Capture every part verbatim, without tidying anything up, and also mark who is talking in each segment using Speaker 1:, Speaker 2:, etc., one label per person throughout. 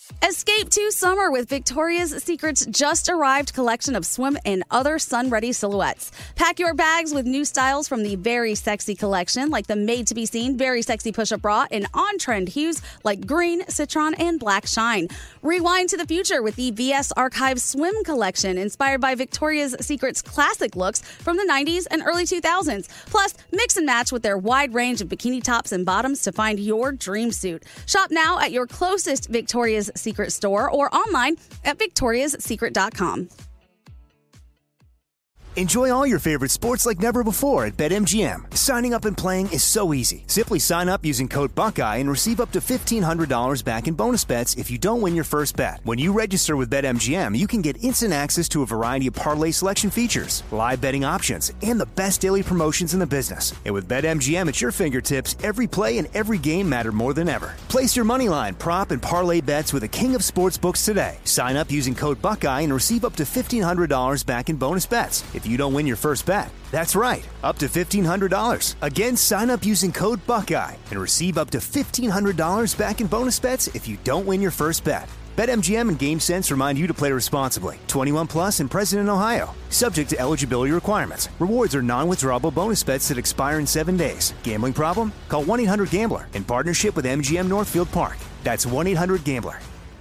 Speaker 1: Escape to summer with Victoria's Secret's just arrived collection of swim and other sun-ready silhouettes. Pack your bags with new styles from the Very Sexy collection, like the made-to-be-seen Very Sexy push-up bra in on-trend hues like green, citron, and black shine. Rewind to the future with the V S Archive Swim collection, inspired by Victoria's Secret's classic looks from the nineties and early two thousands. Plus, mix and match with their wide range of bikini tops and bottoms to find your dream suit. Shop now at your closest Victoria's Secret store or online at victorias secret dot com.
Speaker 2: Enjoy all your favorite sports like never before at BetMGM. Signing up and playing is so easy. Simply sign up using code Buckeye and receive up to fifteen hundred dollars back in bonus bets if you don't win your first bet. When you register with BetMGM, you can get instant access to a variety of parlay selection features, live betting options, and the best daily promotions in the business. And with BetMGM at your fingertips, every play and every game matter more than ever. Place your moneyline, prop, and parlay bets with the king of sportsbooks today. Sign up using code Buckeye and receive up to fifteen hundred dollars back in bonus bets if you don't win your first bet. That's right, up to fifteen hundred dollars. Again, sign up using code Buckeye and receive up to fifteen hundred dollars back in bonus bets if you don't win your first bet. BetMGM and GameSense remind you to play responsibly. twenty-one plus and present in Ohio. Subject to eligibility requirements. Rewards are non-withdrawable bonus bets that expire in seven days. Gambling problem? Call one eight hundred gambler in partnership with M G M Northfield Park. That's one eight hundred gambler.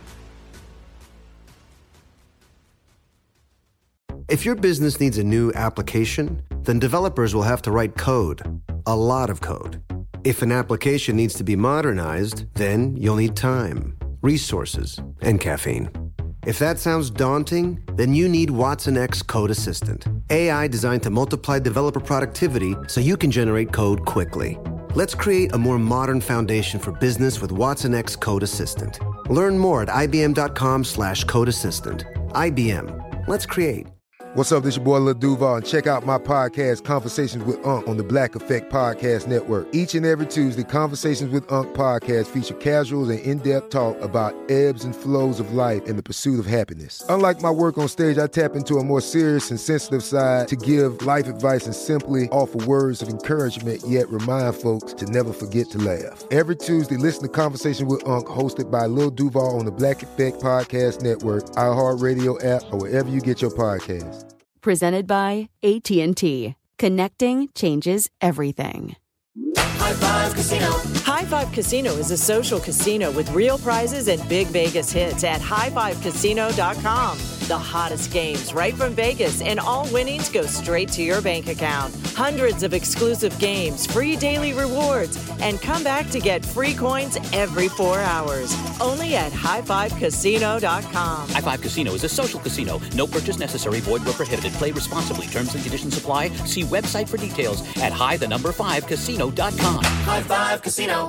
Speaker 3: If your business needs a new application, then developers will have to write code, a lot of code. If an application needs to be modernized, then you'll need time, resources, and caffeine. If that sounds daunting, then you need Watson X Code Assistant, A I designed to multiply developer productivity so you can generate code quickly. Let's create a more modern foundation for business with Watson X Code Assistant. Learn more at ibm.com slash code assistant. I B M. Let's create.
Speaker 4: What's up, this your boy Lil Duval, and check out my podcast, Conversations with Unc, on the Black Effect Podcast Network. Each and every Tuesday, Conversations with Unc podcast feature casuals and in-depth talk about ebbs and flows of life and the pursuit of happiness. Unlike my work on stage, I tap into a more serious and sensitive side to give life advice and simply offer words of encouragement, yet remind folks to never forget to laugh. Every Tuesday, listen to Conversation with Unc, hosted by Lil Duval on the Black Effect Podcast Network, iHeartRadio app, or wherever you get your podcasts.
Speaker 5: Presented by A T and T. Connecting changes everything.
Speaker 6: High Five Casino. High Five Casino is a social casino with real prizes and big Vegas hits at high five casino dot com. The hottest games right from Vegas, and all winnings go straight to your bank account. Hundreds of exclusive games, free daily rewards, and come back to get free coins every four hours. Only at high five casino dot com.
Speaker 7: High Five Casino is a social casino. No purchase necessary. Void where prohibited. Play responsibly. Terms and conditions apply. See website for details at high the number five casino dot com.
Speaker 6: High Five Casino.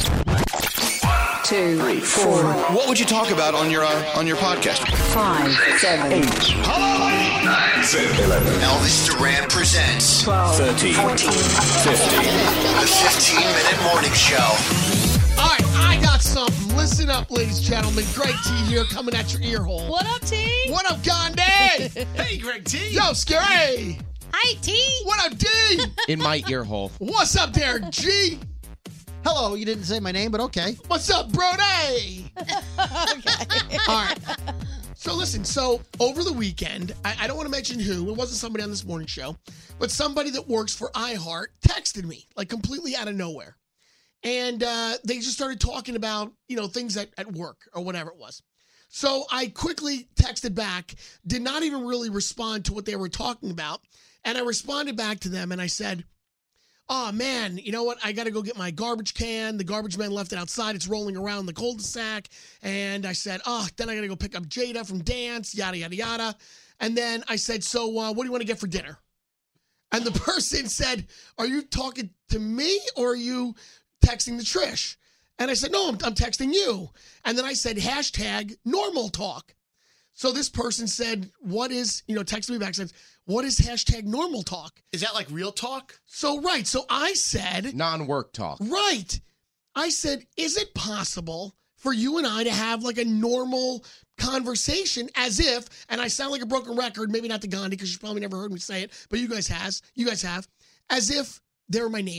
Speaker 8: Two, three, four.
Speaker 9: What would you talk about on your uh, on your podcast?
Speaker 8: Five, seven, eight.
Speaker 9: Hello, nine, seven, eleven. Elvis Duran presents
Speaker 8: twelve,
Speaker 9: thirteen,
Speaker 8: fourteen,
Speaker 9: fifteen. The fifteen-minute morning show.
Speaker 10: All right, I got something. Listen up, ladies and gentlemen. Greg T here, coming at your ear hole.
Speaker 11: What up, T?
Speaker 10: What up, Gandhi?
Speaker 12: Hey, Greg T.
Speaker 10: Yo, Scary.
Speaker 11: Hi, T.
Speaker 10: What up, D?
Speaker 12: In my ear hole.
Speaker 10: What's up there, G?
Speaker 13: Hello, you didn't say my name, but okay.
Speaker 10: What's up, Brody?
Speaker 11: Okay.
Speaker 10: All right. So listen, so over the weekend, I, I don't want to mention who, it wasn't somebody on this morning show, but somebody that works for iHeart texted me, like completely out of nowhere. And uh, they just started talking about, you know, things at, at work or whatever it was. So I quickly texted back, did not even really respond to what they were talking about. And I responded back to them and I said, oh, man, you know what? I got to go get my garbage can. The garbage man left it outside. It's rolling around the cul-de-sac. And I said, oh, then I got to go pick up Jada from dance, yada, yada, yada. And then I said, so uh, what do you want to get for dinner? And the person said, are you talking to me or are you texting the Trish? And I said, no, I'm, I'm texting you. And then I said, hashtag normal talk. So this person said, what is, you know, texted me back, said, what is hashtag normal talk?
Speaker 12: Is that like real talk?
Speaker 10: So, right. So I said.
Speaker 12: Non-work talk.
Speaker 10: Right. I said, is it possible for you and I to have like a normal conversation as if, and I sound like a broken record, maybe not to Gandhi because you probably never heard me say it, but you guys has, you guys have, as if they're my neighbor.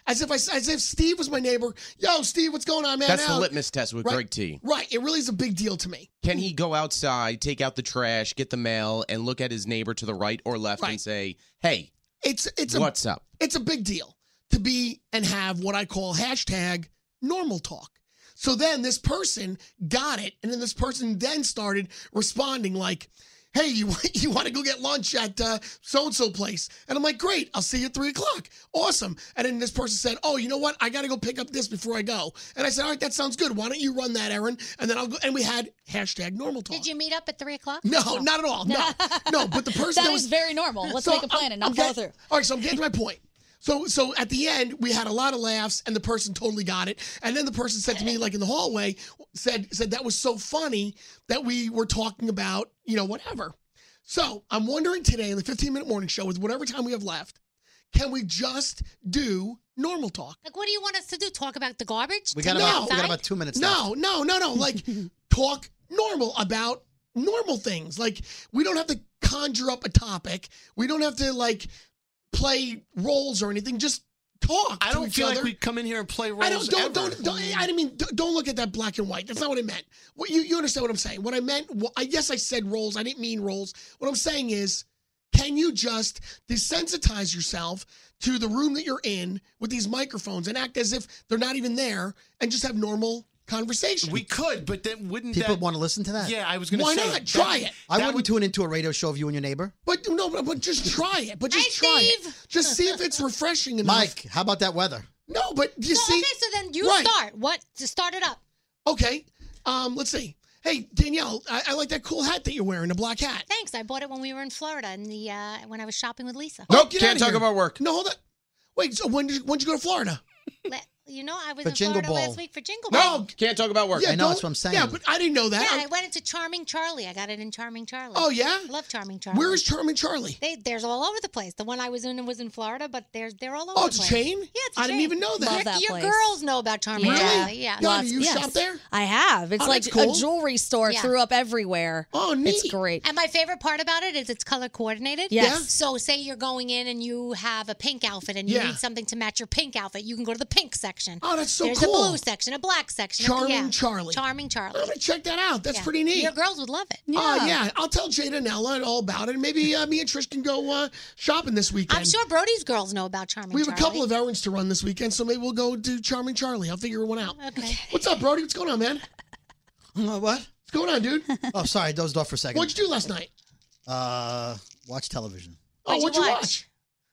Speaker 10: As if I, as if Steve was my neighbor. Yo, Steve, what's going on, man?
Speaker 12: That's the
Speaker 10: Now-
Speaker 12: litmus test with
Speaker 10: Right.
Speaker 12: Greg T.
Speaker 10: Right. It really is a big deal to me.
Speaker 12: Can he go outside, take out the trash, get the mail, and look at his neighbor to the right or left
Speaker 10: Right.
Speaker 12: and say, hey,
Speaker 10: It's it's a,
Speaker 12: what's up?
Speaker 10: It's a big deal to be and have what I call hashtag normal talk. So then this person got it, and then this person then started responding like, hey, you you want to go get lunch at uh, so-and-so place? And I'm like, great, I'll see you at three o'clock. Awesome. And then this person said, oh, you know what? I got to go pick up this before I go. And I said, all right, that sounds good. Why don't you run that errand? And then I'll go. And we had hashtag normal talk.
Speaker 11: Did you meet up at three o'clock?
Speaker 10: No, not at all. No, no. But the person
Speaker 1: That
Speaker 10: that was
Speaker 1: is very normal. Let's make a plan
Speaker 10: I'm-
Speaker 1: and not
Speaker 10: I'm
Speaker 1: follow
Speaker 10: getting-
Speaker 1: through.
Speaker 10: All right, so I'm getting to my point. So, so at the end, we had a lot of laughs, and the person totally got it. And then the person said to me, like in the hallway, said said that was so funny that we were talking about, you know, whatever. So I'm wondering today in the fifteen minute morning show, with whatever time we have left, can we just do normal talk?
Speaker 11: Like, what do you want us to do? Talk about the garbage?
Speaker 13: We got,
Speaker 11: Take it
Speaker 13: about, we got
Speaker 11: outside?
Speaker 13: about two minutes
Speaker 10: No,
Speaker 13: left.
Speaker 10: no, no, no. Like talk normal about normal things. Like we don't have to conjure up a topic. We don't have to like play roles or anything. Just talk.
Speaker 14: I
Speaker 10: to
Speaker 14: don't
Speaker 10: each
Speaker 14: feel
Speaker 10: other.
Speaker 14: like we come in here and play roles.
Speaker 10: I don't, don't,
Speaker 14: ever.
Speaker 10: don't, don't, I didn't mean, don't look at that black and white. That's not what I meant. What you, you understand what I'm saying? What I meant, well, I guess I said roles. I didn't mean roles. What I'm saying is, can you just desensitize yourself to the room that you're in with these microphones and act as if they're not even there and just have normal conversation?
Speaker 14: We could, but then wouldn't
Speaker 13: People
Speaker 14: that...
Speaker 13: want to listen to that?
Speaker 14: Yeah, I was going to
Speaker 10: Why
Speaker 14: say...
Speaker 10: not?
Speaker 14: that-
Speaker 10: Try it.
Speaker 13: I
Speaker 14: that
Speaker 13: wouldn't
Speaker 14: would-
Speaker 13: tune into a radio show of you and your neighbor.
Speaker 10: But no, but, but just try it. But just
Speaker 11: Hey,
Speaker 10: try
Speaker 11: Steve.
Speaker 10: it. Just see if it's refreshing enough.
Speaker 13: Mike, how about that weather?
Speaker 10: No, but you
Speaker 11: So,
Speaker 10: see.
Speaker 11: okay, so then you
Speaker 10: Right.
Speaker 11: start. What? To start it up.
Speaker 10: Okay. Um, let's see. Hey, Danielle, I, I like that cool hat that you're wearing, the black hat.
Speaker 11: Thanks. I bought it when we were in Florida in the uh, when I was shopping with Lisa.
Speaker 10: Oh,
Speaker 12: Nope,
Speaker 10: get
Speaker 12: can't
Speaker 10: outta
Speaker 12: talk
Speaker 10: here.
Speaker 12: about work.
Speaker 10: No, hold on. Wait, so when did you, when did you go to Florida?
Speaker 11: Le- You know, I was
Speaker 13: For
Speaker 11: in
Speaker 13: Jingle
Speaker 11: Florida
Speaker 13: Ball.
Speaker 11: last week for Jingle Ball.
Speaker 10: No.
Speaker 12: Can't talk about work.
Speaker 10: Yeah,
Speaker 13: I know,
Speaker 10: don't-
Speaker 13: that's what I'm saying.
Speaker 10: Yeah, but I didn't know that.
Speaker 11: Yeah,
Speaker 10: I'm-
Speaker 11: I went into Charming Charlie. I got it in Charming Charlie.
Speaker 10: Oh, yeah?
Speaker 11: I love Charming Charlie.
Speaker 10: Where is Charming Charlie?
Speaker 11: They, there's all over the place. The one I was in was in Florida, but there's they're all over
Speaker 10: Oh,
Speaker 11: the
Speaker 10: it's a
Speaker 11: place.
Speaker 10: chain?
Speaker 11: Yeah, it's a
Speaker 10: I didn't
Speaker 11: chain.
Speaker 10: even know that.
Speaker 1: Love
Speaker 11: Your,
Speaker 1: that
Speaker 11: your
Speaker 1: place.
Speaker 11: girls know about Charming
Speaker 1: Yeah.
Speaker 11: Charlie. Yeah.
Speaker 10: Yeah.
Speaker 1: Lots-
Speaker 10: you
Speaker 1: yes.
Speaker 10: shop there?
Speaker 1: I have. It's
Speaker 10: Oh,
Speaker 1: like
Speaker 10: that's cool.
Speaker 1: a jewelry store
Speaker 11: Yeah.
Speaker 1: threw up everywhere.
Speaker 10: Oh, neat.
Speaker 1: It's great.
Speaker 11: And my favorite part about it is it's color coordinated.
Speaker 1: Yes.
Speaker 10: Yeah?
Speaker 11: So say you're going in and you have a pink outfit and you
Speaker 10: Yeah.
Speaker 11: need something to match your pink outfit. You can go to the pink section.
Speaker 10: Oh, that's so
Speaker 11: There's
Speaker 10: cool.
Speaker 11: a blue section, a black section.
Speaker 10: Charming
Speaker 11: yeah.
Speaker 10: Charlie.
Speaker 11: Charming Charlie.
Speaker 10: I'm going to check that out. That's
Speaker 11: Yeah.
Speaker 10: pretty neat.
Speaker 11: Your girls would love it.
Speaker 10: Oh, yeah. I'll tell Jada and Ella all about it. And maybe uh, me and Trish can go uh, shopping this weekend.
Speaker 11: I'm sure Brody's girls know about Charming
Speaker 10: We have
Speaker 11: Charlie.
Speaker 10: a couple of errands to run this weekend, so maybe we'll go do Charming Charlie. I'll figure one out.
Speaker 11: Okay.
Speaker 10: What's up, Brody? What's going on, man?
Speaker 13: Uh, what?
Speaker 10: What's going on, dude?
Speaker 13: Oh, sorry, I dozed off for a second.
Speaker 10: What'd you do last night?
Speaker 13: Uh, watch television.
Speaker 10: Oh,
Speaker 11: What'd
Speaker 10: what'd
Speaker 11: you
Speaker 10: you
Speaker 11: watch?
Speaker 10: watch?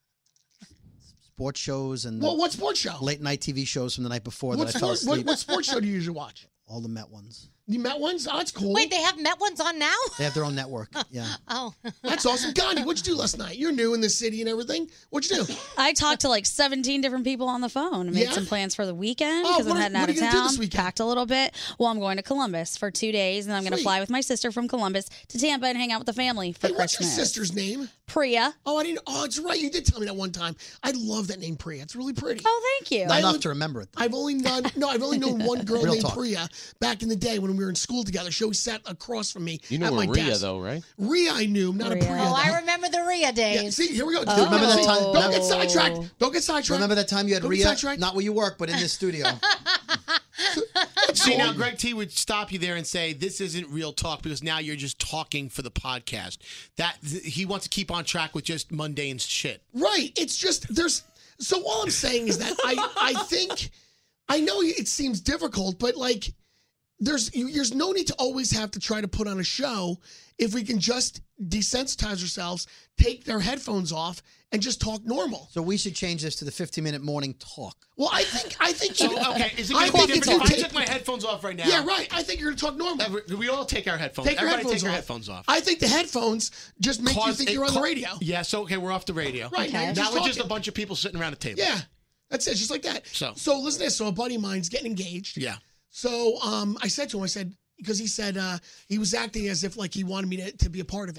Speaker 13: Sports shows and
Speaker 10: Well, what sports show?
Speaker 13: late night T V shows from the night before
Speaker 10: What
Speaker 13: that I fell
Speaker 10: sport, what,
Speaker 13: asleep.
Speaker 10: what sports show do you usually watch?
Speaker 13: All the Met ones.
Speaker 10: You met ones? Oh, that's cool.
Speaker 11: Wait, they have Met ones on now?
Speaker 13: They have their own network. Yeah.
Speaker 11: Oh.
Speaker 10: That's awesome. Gandhi, what'd you do last night? You're new in the city and everything. What'd you do?
Speaker 1: I talked to like seventeen different people on the phone and made
Speaker 10: Yeah?
Speaker 1: some plans for the weekend
Speaker 10: Oh,
Speaker 1: because
Speaker 10: what
Speaker 1: I'm
Speaker 10: are-
Speaker 1: heading
Speaker 10: what
Speaker 1: out
Speaker 10: are
Speaker 1: of
Speaker 10: you gonna do
Speaker 1: town.
Speaker 10: this weekend?
Speaker 1: Packed a little bit. Well, I'm going to Columbus for two days and I'm going to
Speaker 10: Sweet.
Speaker 1: fly with my sister from Columbus to Tampa and hang out with the family for
Speaker 10: Hey, what's your
Speaker 1: Christmas.
Speaker 10: sister's name?
Speaker 1: Priya.
Speaker 10: Oh, I didn't. Oh, it's right. You did tell me that one time. I love that name, Priya. It's really pretty.
Speaker 1: Oh, thank you.
Speaker 13: Not
Speaker 10: I
Speaker 13: enough
Speaker 10: live-
Speaker 13: to remember it.
Speaker 10: I've only known no, I've only known one girl
Speaker 13: Real
Speaker 10: named
Speaker 13: talk.
Speaker 10: Priya back in the day when we were in school together. She always sat across from me.
Speaker 12: You know
Speaker 10: at my
Speaker 12: Rhea,
Speaker 10: desk.
Speaker 12: though, right?
Speaker 10: Rhea, I knew, not
Speaker 1: Rhea.
Speaker 10: a Priya.
Speaker 11: Oh,
Speaker 10: though.
Speaker 11: I remember the Rhea
Speaker 10: Yeah,
Speaker 11: days.
Speaker 10: see, here we go.
Speaker 1: Oh.
Speaker 13: Remember that
Speaker 10: See,
Speaker 13: time-
Speaker 10: Don't
Speaker 13: remember-
Speaker 10: get sidetracked. Don't get sidetracked.
Speaker 13: Remember that time you had
Speaker 10: Don't get
Speaker 13: Rhea,
Speaker 10: sidetracked.
Speaker 13: not where you work, but in this studio?
Speaker 14: See, now Greg T would stop you there and say, this isn't real talk because now you're just talking for the podcast. That th- he wants to keep on track with just mundane shit.
Speaker 10: Right. It's just there's. So all I'm saying is that I I think I know it seems difficult, but like there's you- there's no need to always have to try to put on a show if we can just desensitize ourselves, take their headphones off, and just talk normal.
Speaker 13: So we should change this to the fifteen minute morning talk.
Speaker 10: Well, I think I think
Speaker 14: So,
Speaker 10: you-
Speaker 14: okay, is it
Speaker 10: I
Speaker 14: going to be
Speaker 10: think if
Speaker 14: different
Speaker 10: you
Speaker 14: if I
Speaker 10: take-
Speaker 14: took my headphones off right now?
Speaker 10: Yeah, right. I think you're gonna talk normal.
Speaker 14: Every- We all take our headphones.
Speaker 10: Take your
Speaker 14: Everybody
Speaker 10: headphones
Speaker 14: take our
Speaker 10: off.
Speaker 14: headphones off.
Speaker 10: I think the headphones just make you
Speaker 14: Cause
Speaker 10: think
Speaker 14: it
Speaker 10: you're on
Speaker 14: ca-
Speaker 10: the radio.
Speaker 14: Yeah, so okay, we're off the radio.
Speaker 10: Right. Now, you're
Speaker 14: Now
Speaker 10: just
Speaker 14: we're just a
Speaker 10: talking.
Speaker 14: bunch of people sitting around a table.
Speaker 10: Yeah, that's it. Just like that.
Speaker 14: So.
Speaker 10: so listen to this. So a buddy of mine's getting engaged.
Speaker 14: Yeah.
Speaker 10: So um, I said to him, I said, because he said uh, he was acting as if like he wanted me to, to be a part of it.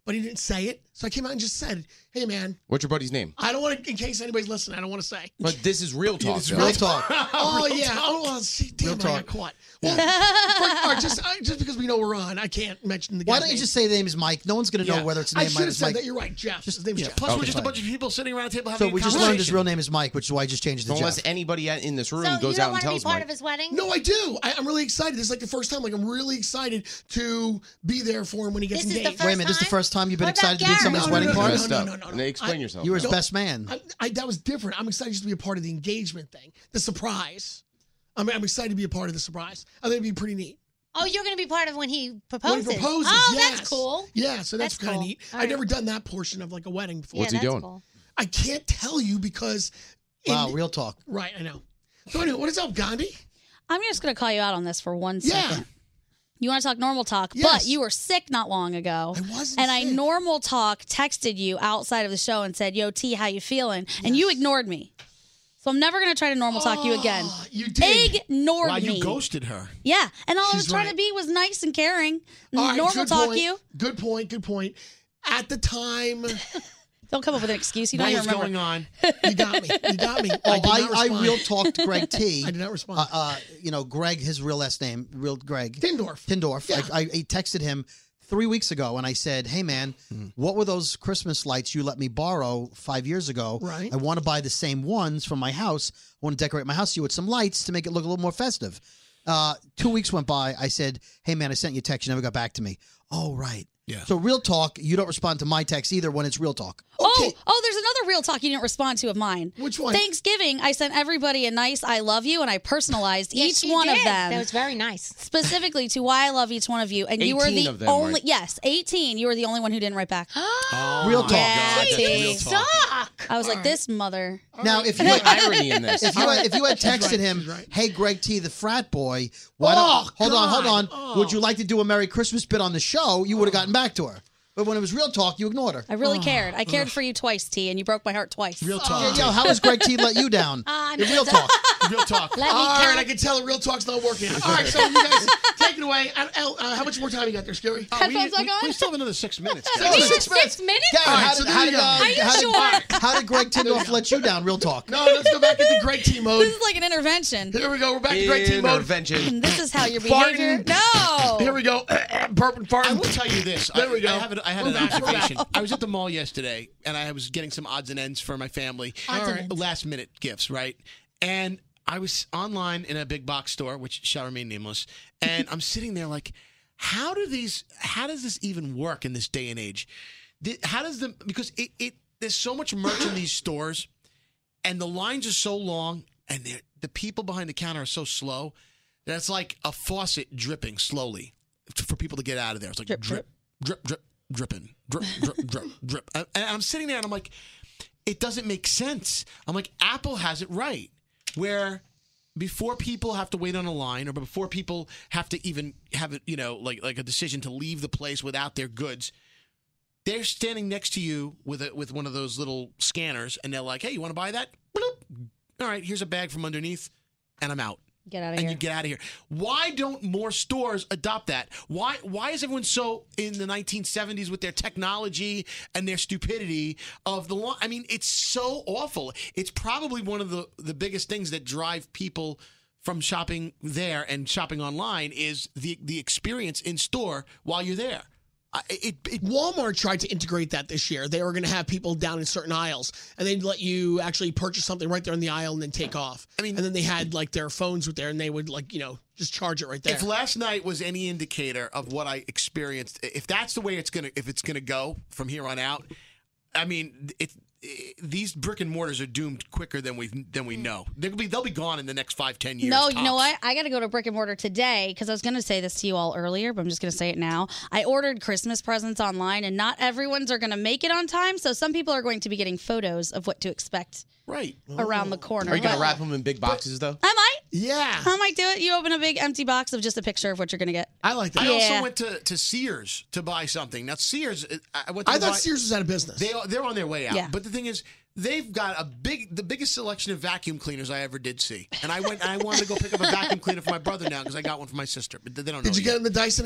Speaker 10: but he didn't say it. So I came out and just said, hey, man.
Speaker 12: What's your buddy's name?
Speaker 10: I don't want to, in case anybody's listening, I don't want to say.
Speaker 12: But this is real talk.
Speaker 13: It's real talk.
Speaker 10: Oh,
Speaker 14: Real
Speaker 10: yeah.
Speaker 14: talk.
Speaker 10: Oh, well, see, damn,
Speaker 13: Real
Speaker 10: I
Speaker 13: talk.
Speaker 10: got caught. Well, for, or just, I, just because we know we're on, I can't mention the guy's
Speaker 13: Why don't you
Speaker 10: name.
Speaker 13: just say the name is Mike? No one's going to know
Speaker 10: Yeah.
Speaker 13: whether it's a
Speaker 10: I
Speaker 13: name
Speaker 10: should
Speaker 13: Mike.
Speaker 10: have said
Speaker 13: Mike.
Speaker 10: that. You're right, Jeff. His name's
Speaker 13: yeah.
Speaker 10: Jeff.
Speaker 14: Plus, we're
Speaker 12: Okay.
Speaker 14: just a bunch of people sitting around a table having
Speaker 13: So
Speaker 14: a
Speaker 13: we just
Speaker 14: conversation.
Speaker 13: learned his real name is Mike, which is why I just changed it to
Speaker 12: So unless
Speaker 13: Jeff.
Speaker 12: anybody in this room
Speaker 11: So
Speaker 12: goes
Speaker 11: you
Speaker 12: out
Speaker 11: don't
Speaker 12: and
Speaker 11: want to be
Speaker 12: tells
Speaker 11: part
Speaker 12: Mike.
Speaker 11: of his wedding?
Speaker 10: No, I do. I, I'm really excited. This is like the first time. Like I'm really excited to be there for him when he gets
Speaker 11: This is the
Speaker 10: engaged.
Speaker 11: first
Speaker 13: Wait a minute, this is the
Speaker 11: time?
Speaker 13: first time you've been
Speaker 11: What about
Speaker 13: excited to be at
Speaker 11: Gary?
Speaker 13: somebody's
Speaker 10: No, no,
Speaker 13: wedding
Speaker 10: no, no,
Speaker 13: party?
Speaker 10: no,
Speaker 12: Messed
Speaker 10: no,
Speaker 12: up.
Speaker 10: no, no, no.
Speaker 12: And explain
Speaker 10: I-
Speaker 12: yourself.
Speaker 13: You were his
Speaker 10: No.
Speaker 13: best man.
Speaker 10: I, I, that was different. I'm excited just to be a part of the engagement thing, the surprise. I'm, I'm excited to be a part of the surprise. I think it'd be pretty neat.
Speaker 11: Oh, you're going to be part of when he
Speaker 10: When
Speaker 11: proposes.
Speaker 10: he proposes,
Speaker 11: oh,
Speaker 10: yes.
Speaker 11: that's cool.
Speaker 10: Yeah, so that's,
Speaker 11: That's
Speaker 10: kind of
Speaker 11: cool.
Speaker 10: neat.
Speaker 11: All
Speaker 10: I've
Speaker 11: right.
Speaker 10: never done that portion of like a wedding before.
Speaker 12: What's
Speaker 11: yeah,
Speaker 12: he
Speaker 11: that's
Speaker 12: doing?
Speaker 11: Cool.
Speaker 10: I can't tell you because. in-
Speaker 13: Wow, real talk.
Speaker 10: Right, I know. So anyway, what is up, Gandhi?
Speaker 1: I'm just going to call you out on this for one
Speaker 10: Yeah.
Speaker 1: second. You want to talk normal talk,
Speaker 10: Yes.
Speaker 1: but you were sick not long ago.
Speaker 10: I wasn't
Speaker 1: And I
Speaker 10: sick.
Speaker 1: normal talk texted you outside of the show and said, yo, T, how you feeling? And you ignored me. So I'm never going to try to normal talk you again.
Speaker 10: Oh, you did.
Speaker 1: Ignored
Speaker 14: Wow,
Speaker 1: me.
Speaker 14: you ghosted her.
Speaker 1: Yeah. And all I was
Speaker 10: She's
Speaker 1: trying
Speaker 10: right.
Speaker 1: to be was nice and caring.
Speaker 10: All right,
Speaker 1: normal
Speaker 10: good
Speaker 1: talk
Speaker 10: point.
Speaker 1: you.
Speaker 10: Good point. Good point. At the time,
Speaker 1: Don't come up with an excuse. You don't
Speaker 14: What
Speaker 1: even
Speaker 14: was
Speaker 1: remember.
Speaker 14: going on?
Speaker 10: you got me. You got me.
Speaker 13: Oh,
Speaker 10: I, did
Speaker 13: I,
Speaker 10: not
Speaker 13: I
Speaker 10: respond.
Speaker 13: real talked Greg T.
Speaker 10: I did not respond.
Speaker 13: Uh, uh, you know, Greg, his real last name, real Greg.
Speaker 10: Tindorf.
Speaker 13: Tindorf.
Speaker 10: Yeah.
Speaker 13: I, I, I texted him three weeks ago and I said, hey, man,
Speaker 10: Hmm.
Speaker 13: what were those Christmas lights you let me borrow five years ago?
Speaker 10: Right.
Speaker 13: I want to buy the same ones from my house. I want to decorate my house with some lights to make it look a little more festive. Uh, two weeks went by. I said, hey, man, I sent you a text. You never got back to me. Oh, right.
Speaker 14: Yeah.
Speaker 13: So real talk, you don't respond to my text either when it's real talk.
Speaker 1: Oh, oh, there's another real talk you didn't respond to of mine.
Speaker 10: Which one?
Speaker 1: Thanksgiving, I sent everybody a nice I love you, and I personalized
Speaker 11: Yes,
Speaker 1: each
Speaker 11: you
Speaker 1: one of
Speaker 11: did.
Speaker 1: them.
Speaker 11: That was very nice.
Speaker 1: Specifically to why I love each one of you. And you were
Speaker 12: eighteen
Speaker 1: the
Speaker 12: of them,
Speaker 1: only,
Speaker 12: right?
Speaker 1: yes, eighteen. You were the only one who didn't write back.
Speaker 14: Oh,
Speaker 13: Real
Speaker 14: my
Speaker 13: talk.
Speaker 1: Yeah,
Speaker 14: God, that's
Speaker 1: T.
Speaker 14: real talk.
Speaker 11: Suck.
Speaker 1: I was like, this mother.
Speaker 13: Now, if you
Speaker 12: There's
Speaker 13: had,
Speaker 12: irony in this.
Speaker 13: if you had, if you had texted
Speaker 10: right,
Speaker 13: him,
Speaker 10: she's right.
Speaker 13: "Hey, Greg T, the frat boy, why
Speaker 10: Oh,
Speaker 13: don't hold on, hold
Speaker 10: God.
Speaker 13: on?
Speaker 10: Oh.
Speaker 13: Would you like to do a Merry Christmas bit on the show?" You would have gotten back to her. But when it was real talk, you ignored her.
Speaker 1: I really cared. I cared for you twice, T, and you broke my heart twice.
Speaker 14: Real
Speaker 13: Yo,
Speaker 14: talk.
Speaker 13: yo, how has Greg T let you down?
Speaker 11: Uh,
Speaker 13: In real talk.
Speaker 14: Real talk.
Speaker 11: Let me
Speaker 10: All right,
Speaker 11: count.
Speaker 10: I can tell the real talk's not working out. All right, so you guys take it away. Uh, El, uh, how much more time you got there, Scary?
Speaker 14: Uh, we,
Speaker 1: Headphones
Speaker 14: we,
Speaker 1: back on?
Speaker 14: we still have another six minutes.
Speaker 13: Oh,
Speaker 14: guys.
Speaker 13: six minutes.
Speaker 11: Six minutes?
Speaker 13: Gary,
Speaker 10: All right,
Speaker 13: how
Speaker 10: so
Speaker 13: did,
Speaker 10: there
Speaker 13: how
Speaker 10: you
Speaker 13: did,
Speaker 10: go.
Speaker 13: uh,
Speaker 10: Are
Speaker 11: you
Speaker 13: how did-
Speaker 11: sure?
Speaker 13: how did Greg Tindorf let you down? Real talk.
Speaker 10: No, let's go back into Greg T mode.
Speaker 1: This is like an intervention.
Speaker 10: Here we go. We're back to Greg T mode.
Speaker 12: Intervention.
Speaker 1: This is how your
Speaker 10: Farting.
Speaker 1: behavior. No.
Speaker 10: Here we go. Burping,
Speaker 14: I
Speaker 10: farting.
Speaker 14: will tell you this.
Speaker 10: There
Speaker 14: I,
Speaker 10: we go.
Speaker 14: I, have an, I had
Speaker 10: We're
Speaker 14: an
Speaker 10: back. We're
Speaker 14: observation. I was at the mall yesterday, and I was getting some odds and ends for my family.
Speaker 11: Odds and ends.
Speaker 14: Last minute gifts, right? And I was online in a big box store, which shall remain nameless, and I'm sitting there like, how do these? How does this even work in this day and age? Th- How does the because it, it there's so much merch in these stores, and the lines are so long, and they're- the people behind the counter are so slow that it's like a faucet dripping slowly for people to get out of there. It's like
Speaker 1: Drip,
Speaker 14: drip, drip, drip, dripping, drip, drip, drip, drip. And and I'm sitting there and I'm like, it doesn't make sense. I'm like, Apple has it right, where before people have to wait on a line, or before people have to even have it, you know, like like a decision to leave the place without their goods, they're standing next to you with a, with one of those little scanners, and they're like, "Hey, you want to buy that? Bloop. All right, here's a bag from underneath, and I'm out."
Speaker 1: Get out of
Speaker 14: And
Speaker 1: here.
Speaker 14: you get out of here. Why don't more stores adopt that? Why why is everyone so in the nineteen seventies with their technology and their stupidity of the law? I mean, it's so awful. It's probably one of the, the biggest things that drive people from shopping there and shopping online is the the experience in store while you're there. I- It, it,
Speaker 10: Walmart tried to integrate that this year. They were going to have people down in certain aisles, and they'd let you actually purchase something right there in the aisle and then take off. I mean, and then they had like their phones with there, and they would like you know just charge it right there.
Speaker 14: If last night was any indicator of what I experienced, if that's the way it's gonna, if it's gonna go from here on out, I mean, it, it, these brick and mortars are doomed quicker than we than we know. They'll be they'll be gone in the next five ten years.
Speaker 1: No, you know
Speaker 14: tops.
Speaker 1: what? I got to go to brick and mortar today because I was going to say this to you all earlier, but I'm just going to say it now. I ordered Christmas presents online, and not everyone's are going to make it on time. So some people are going to be getting photos of what to expect
Speaker 14: Right.
Speaker 1: around the corner.
Speaker 12: Are you going to
Speaker 1: But
Speaker 12: wrap them in big boxes, though?
Speaker 1: I might.
Speaker 10: Yeah.
Speaker 1: I might do it. You open a big empty box of just a picture of what you're going to get.
Speaker 10: I like that.
Speaker 14: I
Speaker 1: Yeah.
Speaker 14: also went to, to Sears to buy something. Now Sears, I went. To
Speaker 10: I thought
Speaker 14: buy,
Speaker 10: Sears was out of business.
Speaker 14: They they're on their way out.
Speaker 1: Yeah.
Speaker 14: But the thing is, they've got a big, the biggest selection of vacuum cleaners I ever did see. And I went, and I wanted to go pick up a vacuum cleaner for my brother now because I got one for my sister. But they don't know.
Speaker 10: Did you
Speaker 14: yet.
Speaker 10: get in the Dyson again?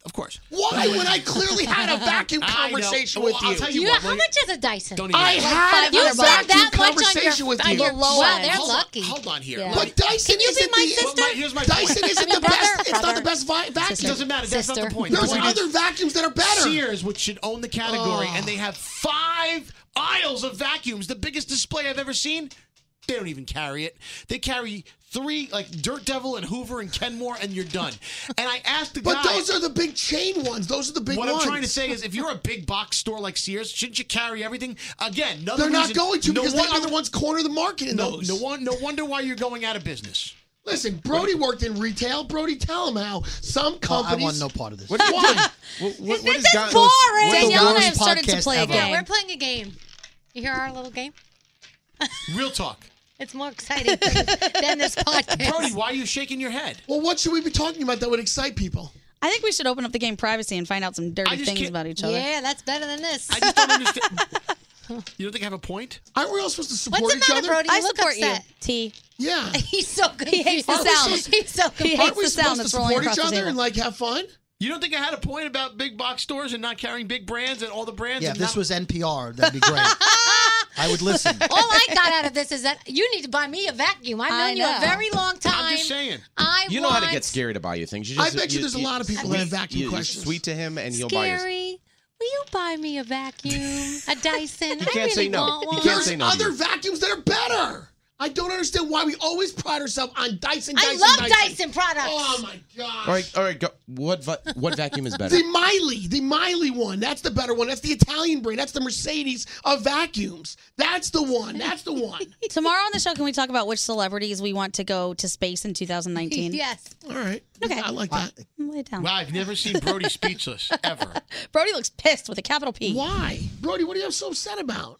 Speaker 14: Of course.
Speaker 10: Why when I clearly had a vacuum
Speaker 14: I know.
Speaker 10: conversation
Speaker 14: Well,
Speaker 10: with
Speaker 14: I'll
Speaker 10: you?
Speaker 14: tell you
Speaker 11: You
Speaker 14: what,
Speaker 11: how
Speaker 14: wait.
Speaker 11: much is a Dyson?
Speaker 14: Don't even
Speaker 10: I
Speaker 14: Like
Speaker 10: had
Speaker 11: You
Speaker 10: a
Speaker 11: spent that
Speaker 10: vacuum
Speaker 11: much on your-
Speaker 10: conversation with
Speaker 11: on
Speaker 10: you.
Speaker 11: your low
Speaker 14: Wow,
Speaker 11: end. They're
Speaker 14: hold on,
Speaker 11: lucky.
Speaker 14: Hold on here.
Speaker 11: Yeah.
Speaker 10: But Dyson
Speaker 11: Can you be
Speaker 10: isn't
Speaker 11: my
Speaker 10: the
Speaker 11: sister?
Speaker 14: Well, my- here's my
Speaker 10: Dyson
Speaker 14: point.
Speaker 10: isn't
Speaker 11: I mean,
Speaker 10: the best.
Speaker 11: brother,
Speaker 10: It's not
Speaker 11: brother.
Speaker 10: the best vi- vacuum.
Speaker 14: It doesn't matter. That's not the
Speaker 11: Sister.
Speaker 14: point.
Speaker 10: There's
Speaker 14: The point is-
Speaker 10: other vacuums that are better.
Speaker 14: Sears, which should own the category,
Speaker 10: Oh.
Speaker 14: and they have five aisles of vacuums. The biggest display I've ever seen. They don't even carry it. They carry three, like Dirt Devil and Hoover and Kenmore, and you're done. And I asked the
Speaker 10: But
Speaker 14: guy.
Speaker 10: those are the big chain ones. Those are the big
Speaker 14: what
Speaker 10: ones.
Speaker 14: I'm trying to say is, if you're a big box store like Sears, shouldn't you carry everything? Again, another
Speaker 10: They're not
Speaker 14: reason-
Speaker 10: going to
Speaker 14: no
Speaker 10: because
Speaker 14: wonder,
Speaker 10: the other ones corner the market in
Speaker 14: no,
Speaker 10: those.
Speaker 14: no, one, no wonder why you're going out of business.
Speaker 10: Listen, Brody worked in retail. Brody, tell him how some
Speaker 13: Oh, I
Speaker 10: companies.
Speaker 13: want no part of this.
Speaker 10: What, why?
Speaker 12: What, what,
Speaker 11: This
Speaker 12: is
Speaker 11: is
Speaker 12: got-
Speaker 11: boring.
Speaker 12: what's the
Speaker 1: Danielle and I
Speaker 12: worst
Speaker 1: have started to
Speaker 13: podcast
Speaker 1: play a
Speaker 13: ever.
Speaker 11: Yeah,
Speaker 1: game.
Speaker 11: we're playing a game. You hear our little game?
Speaker 14: Real talk.
Speaker 11: It's more exciting than this podcast.
Speaker 14: Brody, why are you shaking your head?
Speaker 10: Well, what should we be talking about that would excite people?
Speaker 1: I think we should open up the game privacy and find out some
Speaker 14: I
Speaker 1: dirty
Speaker 14: just
Speaker 1: things
Speaker 14: can't-
Speaker 1: about each other.
Speaker 11: Yeah, that's better than this.
Speaker 14: I just don't understand. You don't think I have a point?
Speaker 10: Aren't we all supposed to support
Speaker 11: What's the
Speaker 10: each
Speaker 11: matter,
Speaker 10: other?
Speaker 11: Brody?
Speaker 1: I
Speaker 11: You look
Speaker 1: support
Speaker 11: upset.
Speaker 1: you, T.
Speaker 10: Yeah.
Speaker 11: He's so good.
Speaker 1: He hates the
Speaker 10: Aren't we
Speaker 1: sound.
Speaker 10: supposed-
Speaker 11: He's so
Speaker 1: He
Speaker 11: good.
Speaker 1: hates
Speaker 10: Aren't we
Speaker 1: the sound
Speaker 10: supposed to
Speaker 1: that's rolling
Speaker 10: support
Speaker 1: across
Speaker 10: each
Speaker 1: the
Speaker 10: other
Speaker 1: table.
Speaker 10: and like have fun?
Speaker 14: You don't think I had a point about big box stores and not carrying big brands and all the brands?
Speaker 13: Yeah, if
Speaker 14: and
Speaker 13: this
Speaker 14: not-
Speaker 13: was N P R, that'd be great. I would listen.
Speaker 11: All I got out of this is that you need to buy me a vacuum. I've known
Speaker 1: I
Speaker 11: you a
Speaker 1: know.
Speaker 11: very long time.
Speaker 14: I'm just saying.
Speaker 11: I
Speaker 12: You know how to
Speaker 11: want
Speaker 12: get scary to buy you things. You
Speaker 10: I
Speaker 12: just,
Speaker 10: bet you there's a lot of people that have vacuum
Speaker 12: you,
Speaker 10: questions.
Speaker 12: Sweet to him, and he'll buy you.
Speaker 11: Scary. Will you buy me a vacuum? A Dyson?
Speaker 12: He
Speaker 11: I
Speaker 12: can't
Speaker 11: really
Speaker 12: say no.
Speaker 11: want
Speaker 12: He
Speaker 11: one.
Speaker 12: can't
Speaker 10: There's
Speaker 12: say no to
Speaker 10: other
Speaker 12: you.
Speaker 10: vacuums that are better. I don't understand why we always pride ourselves on Dyson.
Speaker 11: I
Speaker 10: Dyson,
Speaker 11: love
Speaker 10: Dyson.
Speaker 11: Dyson products.
Speaker 10: Oh my gosh.
Speaker 12: All right, all right. Go. What va- what vacuum is better?
Speaker 10: The Miley, the Miley one. That's the better one. That's the Italian brand. That's the Mercedes of vacuums. That's the one. That's the one.
Speaker 1: Tomorrow on the show, can we talk about which celebrities we want to go to space in two thousand nineteen?
Speaker 11: Yes.
Speaker 10: All right.
Speaker 1: Okay.
Speaker 10: I like that.
Speaker 1: Lay it down.
Speaker 14: Wow, I've never seen Brody speechless, ever.
Speaker 1: Brody looks pissed with a capital P.
Speaker 10: Why? Brody, what are you so upset about?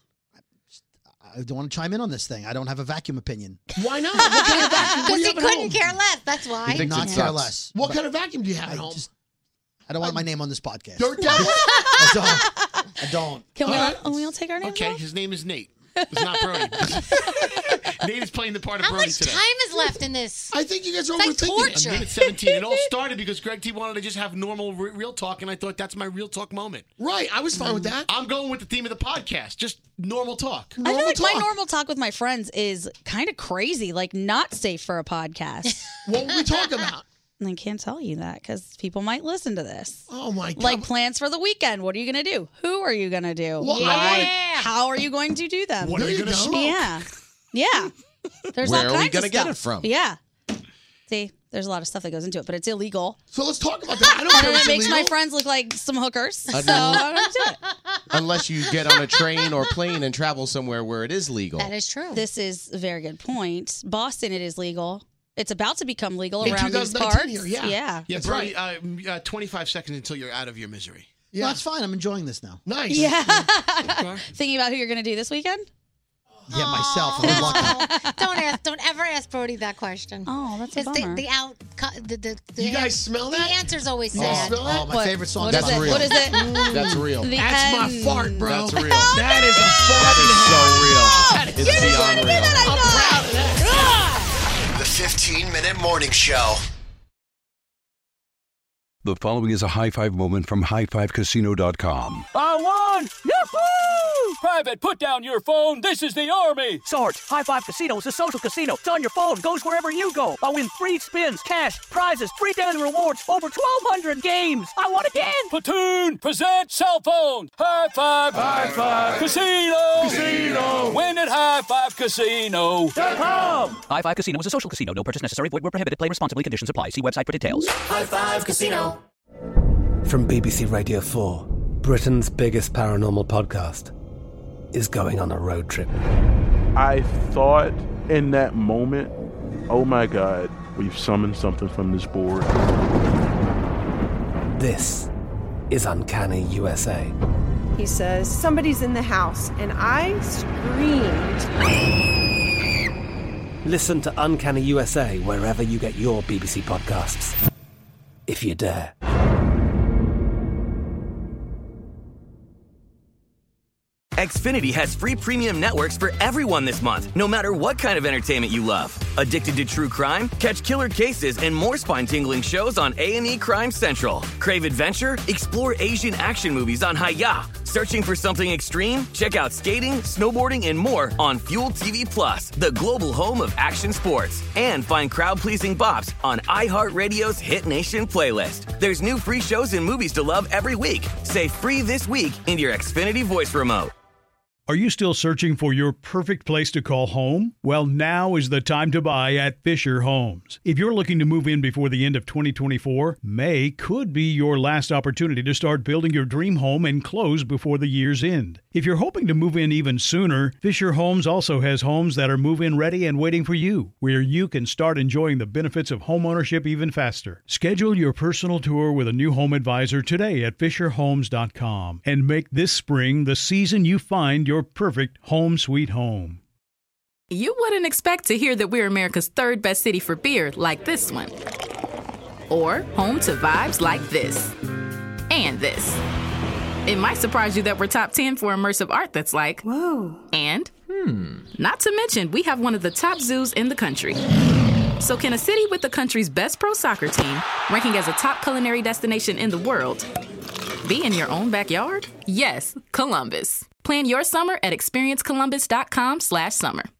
Speaker 13: I don't want to chime in on this thing. I don't have a vacuum opinion.
Speaker 10: Why not? What kind of vacuum? What do
Speaker 11: Because
Speaker 10: you
Speaker 11: he
Speaker 10: have at
Speaker 11: couldn't
Speaker 10: home?
Speaker 11: care less. That's why.
Speaker 12: He thinks
Speaker 13: Not
Speaker 12: it
Speaker 13: care
Speaker 12: sucks.
Speaker 13: less.
Speaker 10: What
Speaker 13: But
Speaker 10: kind of vacuum do you have
Speaker 13: I
Speaker 10: at home?
Speaker 13: just, I don't want my name on this podcast.
Speaker 10: Dirt Devil?
Speaker 13: I don't. I don't.
Speaker 1: Can we
Speaker 10: All
Speaker 1: all,
Speaker 10: right.
Speaker 1: can we all take our names
Speaker 14: Okay,
Speaker 1: off?
Speaker 14: his name is Nate. It's not Brody. Nate is playing the part of
Speaker 11: How
Speaker 14: Brody
Speaker 11: much
Speaker 14: today.
Speaker 11: time is left in this?
Speaker 10: I think you guys are
Speaker 11: It's like
Speaker 10: overthinking
Speaker 11: torture.
Speaker 10: it.
Speaker 14: A minute seventeen. It all started because Greg T wanted to just have normal re- real talk, and I thought that's my real talk moment.
Speaker 10: Right. I was fine with that.
Speaker 14: I'm going with the theme of the podcast, just normal talk.
Speaker 1: I
Speaker 10: Normal
Speaker 1: feel like my
Speaker 10: talk.
Speaker 1: normal talk with my friends is kind of crazy, like not safe for a podcast.
Speaker 10: What would we talk about?
Speaker 1: And I can't tell you that because people might listen to this.
Speaker 10: Oh my God.
Speaker 1: Like plans for the weekend. What are you going to do? Who are you going to do?
Speaker 10: Well, I
Speaker 1: Why?
Speaker 10: wanna-
Speaker 1: How are you going to do them?
Speaker 14: What are
Speaker 10: There
Speaker 14: you
Speaker 10: you
Speaker 14: going to
Speaker 10: go.
Speaker 14: smoke?
Speaker 1: Yeah. Yeah. There's
Speaker 12: Where
Speaker 1: all
Speaker 12: are we
Speaker 1: kinds
Speaker 12: gonna
Speaker 1: of
Speaker 12: get
Speaker 1: stuff.
Speaker 12: it from?
Speaker 1: Yeah. See, there's a lot of stuff that goes into it, but it's illegal.
Speaker 10: So let's talk about that. I don't
Speaker 1: And
Speaker 10: care
Speaker 1: it
Speaker 10: if it's
Speaker 1: makes my
Speaker 10: illegal.
Speaker 1: friends look like some hookers. So
Speaker 12: I
Speaker 1: I
Speaker 12: know.
Speaker 1: don't do it.
Speaker 12: Unless you get on a train or plane and travel somewhere where it is legal.
Speaker 11: That is true.
Speaker 1: This is a very good point. Boston, it is legal. It's about to become legal
Speaker 10: In
Speaker 1: around these
Speaker 10: twenty nineteen
Speaker 1: parts.
Speaker 10: here, yeah.
Speaker 1: Yeah.
Speaker 14: Yeah,
Speaker 10: That's
Speaker 14: Brody, uh, uh, twenty-five seconds until you're out of your misery.
Speaker 10: Yeah.
Speaker 13: No, it's fine. I'm enjoying this now.
Speaker 10: Nice.
Speaker 1: Yeah.
Speaker 14: Okay.
Speaker 1: Thinking about who you're going to do this weekend?
Speaker 13: Yeah, myself. I'm lucky.
Speaker 11: Oh, don't ask. Don't ever ask Brody that question.
Speaker 1: Oh, that's a
Speaker 11: It's the,
Speaker 1: bummer.
Speaker 11: the out. The, the, the
Speaker 10: You guys
Speaker 11: ans-
Speaker 10: smell
Speaker 11: The
Speaker 10: that?
Speaker 11: answer's always
Speaker 10: You guys
Speaker 11: sad.
Speaker 10: smell that?
Speaker 13: Oh, my
Speaker 1: What-
Speaker 13: favorite song.
Speaker 1: What is
Speaker 12: That's
Speaker 1: it?
Speaker 12: real.
Speaker 1: What is it?
Speaker 12: That's real.
Speaker 1: The
Speaker 10: That's my
Speaker 1: end.
Speaker 10: fart, bro.
Speaker 12: That's real.
Speaker 10: That is a fart.
Speaker 12: That is so real. It's beyond real.
Speaker 10: I'm proud of that.
Speaker 9: The fifteen minute morning show.
Speaker 15: The following is a high five moment from high five casino dot com.
Speaker 16: I won! Yahoo! Private, put down your phone. This is the Army.
Speaker 17: Sarge, High Five Casino is a social casino. It's on your phone. Goes wherever you go. I win free spins, cash, prizes, free daily rewards, over twelve hundred games. I won again.
Speaker 16: Platoon, present cell phone. High Five. High Five. Casino. Casino. Win at High Five Casino.
Speaker 17: .com. High Five Casino is a social casino. No purchase necessary. Void where prohibited. Play responsibly. Conditions apply. See website for details.
Speaker 16: High Five Casino.
Speaker 18: From B B C Radio four, Britain's biggest paranormal podcast is going on a road trip.
Speaker 19: I thought in that moment, oh my God, we've summoned something from this board.
Speaker 18: This is Uncanny U S A.
Speaker 20: He says, somebody's in the house, and I screamed.
Speaker 18: Listen to Uncanny U S A wherever you get your B B C podcasts, if you dare.
Speaker 21: Xfinity has free premium networks for everyone this month, no matter what kind of entertainment you love. Addicted to true crime? Catch killer cases and more spine-tingling shows on A and E Crime Central. Crave adventure? Explore Asian action movies on Hi-Ya. Searching for something extreme? Check out skating, snowboarding, and more on Fuel T V Plus, the global home of action sports. And find crowd-pleasing bops on iHeartRadio's Hit Nation playlist. There's new free shows and movies to love every week. Say free this week in your Xfinity voice remote.
Speaker 22: Are you still searching for your perfect place to call home? Well, now is the time to buy at Fisher Homes. If you're looking to move in before the end of twenty twenty-four, May could be your last opportunity to start building your dream home and close before the year's end. If you're hoping to move in even sooner, Fisher Homes also has homes that are move-in ready and waiting for you, where you can start enjoying the benefits of homeownership even faster. Schedule your personal tour with a new home advisor today at fisher homes dot com and make this spring the season you find your Your perfect home sweet home.
Speaker 23: You wouldn't expect to hear that we're America's third best city for beer like this one. Or home to vibes like this. And this. It might surprise you that we're top ten for immersive art that's like, whoa. And, hmm. Not to mention, we have one of the top zoos in the country. So can a city with the country's best pro soccer team, ranking as a top culinary destination in the world, be in your own backyard? Yes, Columbus. Plan your summer at experience columbus dot com slash summer.